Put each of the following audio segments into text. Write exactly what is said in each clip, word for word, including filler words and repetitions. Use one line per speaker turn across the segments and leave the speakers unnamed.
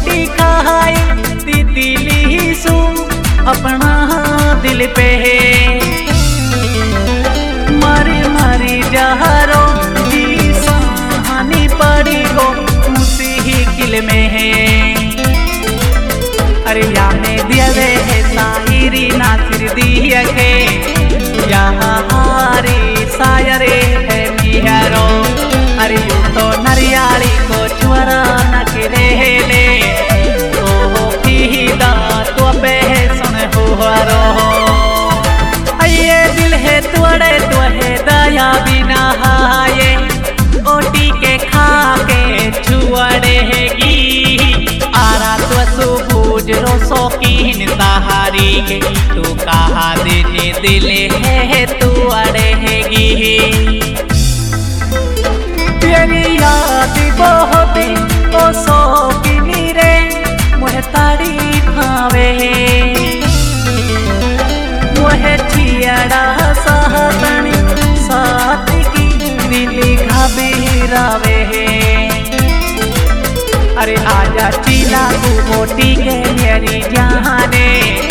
रोटी खाए तितली सू अपना दिल पे मारी मारी जहरो जी सहानी पड़ी गो उसी ही किल में है। अरे या में दियवे है साहिरी नासिर दिया के यहाँ हारी सायरे है मिहरो। अरे यू तो नरियाली को चुरा न गिरे ले ओ पीदा तो पे सुन हुआरो। ये दिल है तुअड़े तो है दया बिना हाये ओटी के खा के छुअड़ेगी आरा तो सुबूज रो शौकीन सहारी के तू कहा देने दिल है तू अड़ेगी। तेरी याद बहुत ओ शौकीनी रे मुझे तारीफ आवे मुझे चियड़ा सहतनी साथ की दिली घबरावे। अरे आजा चीला तू मोटी के मेरी जाने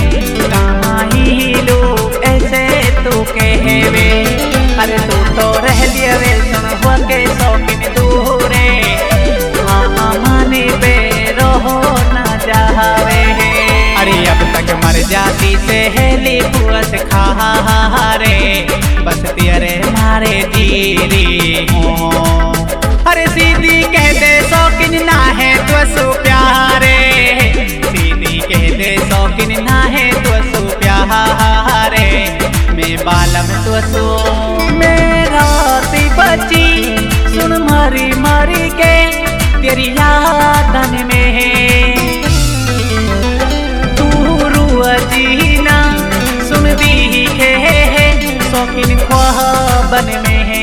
कहीं लोग ऐसे तू कहवे। अरे तू तो रह लिया वे सुन हुआ के शौकीन दूरे हाँ माने पे रहो ना जावे। अरे अब तक मर जाती सहेली पुअस खारे बस तेरे मारे जीली हो। अरे सीधी कह दे शौकीन ना है तो सो प्यारे सीधी कह दे शौकीन ना है तो सो प्यारे मैं बालम तो सो मेरा ती बची सुन मारी मारी के तेरी यादन में तू रुआ जीना सुन दी के शौकीन ख्वाबन में है।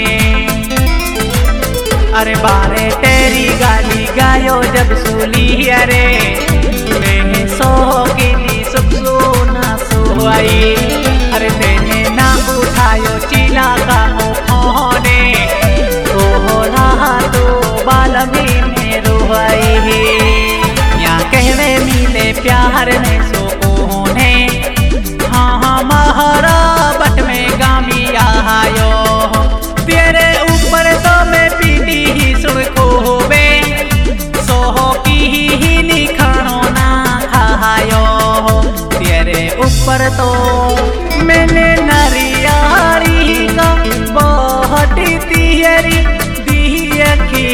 अरे बारे तेरी गाली गायो जब सुली अरे मैं शौकीनी सुख सोना सोई। अरे तेने ना उठायो चिला का ओने तो रहा तो बालमी में रोई। या कहवे मिले प्यार ने सो कोने हाँ हाँ महारा बट में गामी आयो तेरे ऊपर तो मैं पीटी ही सुन को होवे सोहो की ही लिखानो ना खायो तेरे ऊपर तो मैंने नरियारी का बहुत तियरी दिया की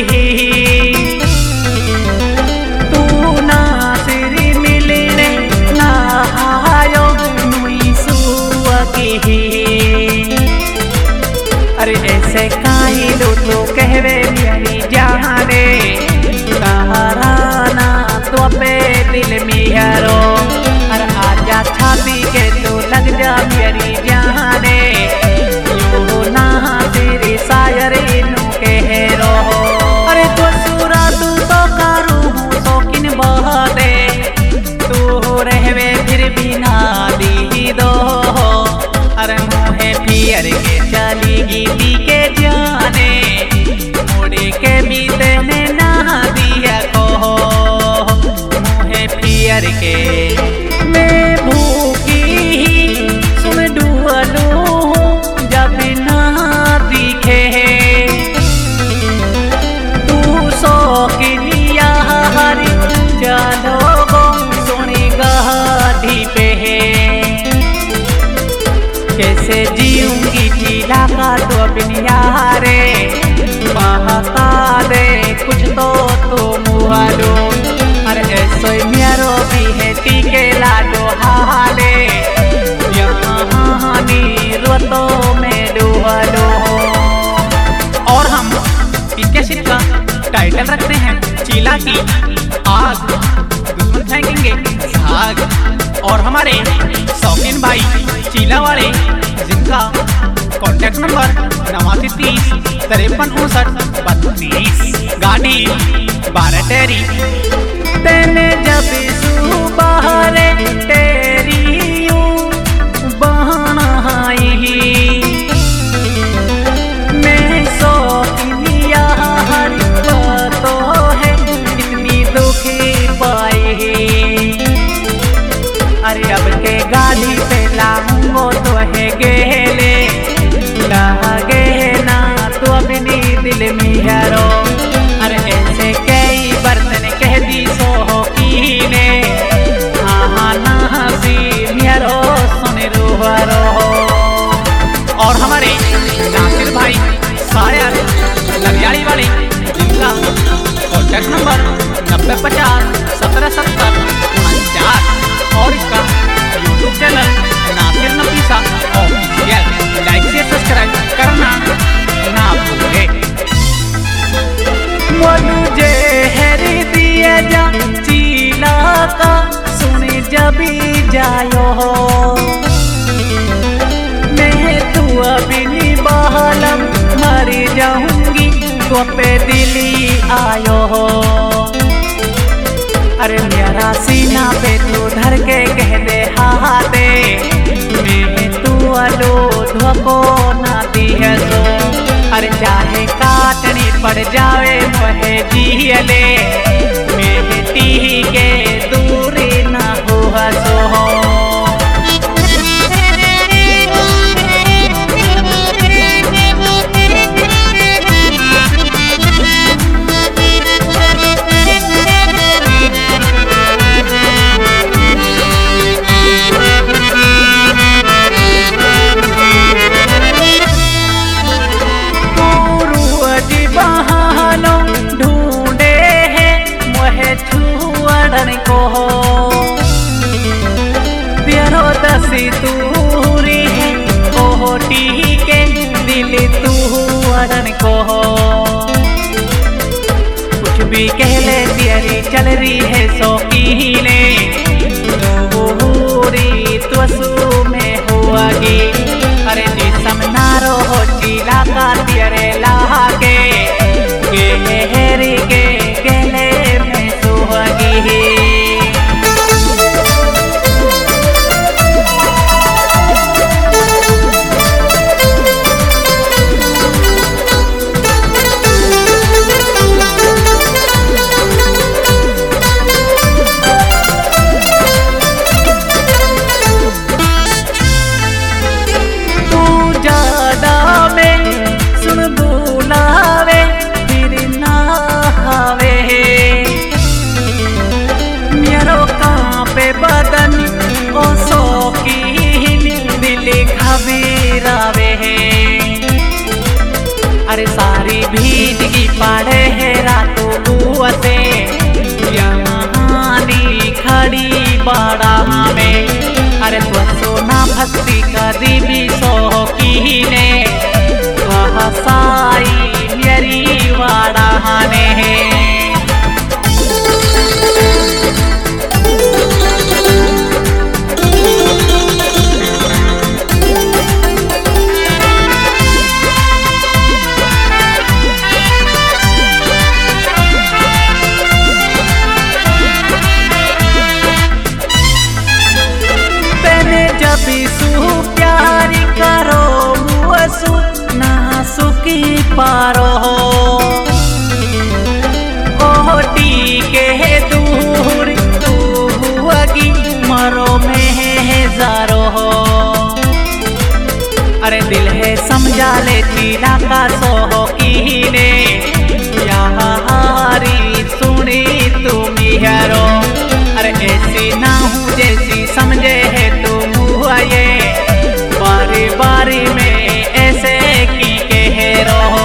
तू ना सिरी मिलने ना आयो नुई सुआ की। अरे ऐसे काई लो तो कहवे मेरी जाने सहाराना तो पे दिल मिहरो। अरे आजा छापी के तो लग जा मेरी जाने यू ना तेरी सायरी नु कहरो। अरे तो सूरा तू तो कारू हूँ शौकीन बहते तू रहवे फिर भी ना दी दो। अरे मुहे फिर के चली गीती के जाने मोड़े के भी तेने ना दिया को मुहे फिर के मैं भूखी ही सुन डुअलू जब ना दिखे तू शौकीनिया हरी चलो गो सोनी गाड़ी पे कैसे जीऊंगी चीला का तो बिनिया रे बहका दे कुछ तो तो मुहालो। अरे ऐसे मेरो भी है टीके लाडो हाले यहाँ नीरो में डुहलो। और हम इनके सिर का टाइटल रखते हैं चीला की आग दुश्मन फेंकेंगे झाग। और हमारे शौकीन भाई चीला वाले जिनका कॉन्टैक्ट नंबर नवासी तीस तिरपन उनसठ बत्तीस गाड़ी बारह टेरी तेने जब सुबह रे तेरी बहनाई मैं शौकीनिया हर तो है इतनी दुखी पाई। कॉन्टैक्ट नंबर नब्बे पचास सत्रह सत्तर उनचास और इसका YouTube channel Nasir Nafisa official. Like से सब्सक्राइब करना ना भूले। मुझे हरी दिया जा चीला का सुने जबी जायो मैं तू अभी नहीं बहलम मर जाऊंगी तो पे दिली आयो हो। अरे मेरा सीना पे तू धर के कह दे हा दे मैं तू अलो धोको ना दी है तो। अरे चाहे काटनी पड़ जावे मोहे जियले मेहती के दूरी ना हो हसो। दसी तूरी है कोटी के दिल तू अड़न को कुछ भी कह ले तेरी चल रही है शौकीने दूरी त्वसु में हुआगी। अरे जिसम नारो हो चीला का तेरे लागे गहरी के गले में सुहागी। बदन ओ शौकीन दिल घबरावे है। अरे सारी भीतगी पड़े है रातों बुआ से यहानी खड़ी बड़ा में। अरे तो सोना भक्ति करी भी शौकीने वह साई मेरी वाड़ा ने है। प्यारी करो मुसु ना सुखी पारो ओटी के दूर तू हुआगी मरो में जारो हो। अरे दिल है समझा ले चीला का शौकीने यारी सुनी तुम यारो। अरे ऐसी ना हूँ जैसी समझे है तुम ये बारी बारी में ऐसे की कह रहो।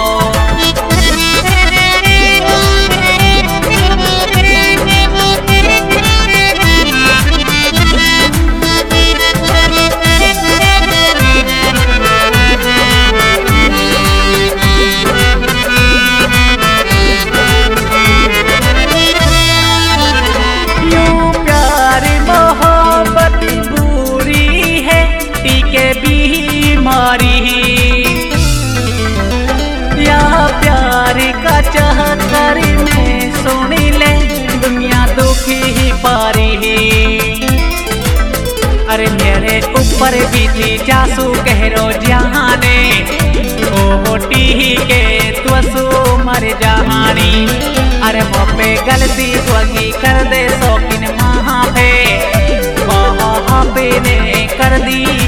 या प्यार का चक्कर में सुनी ले दुनिया दुखी ही पारी ही। अरे मेरे ऊपर बीती जासू कह रो जहाने ओटी के त्वसु मर जहानी। अरे वो पे गलती स्वगी कर दे शौकीन महा पे वहाँ पे ने कर दी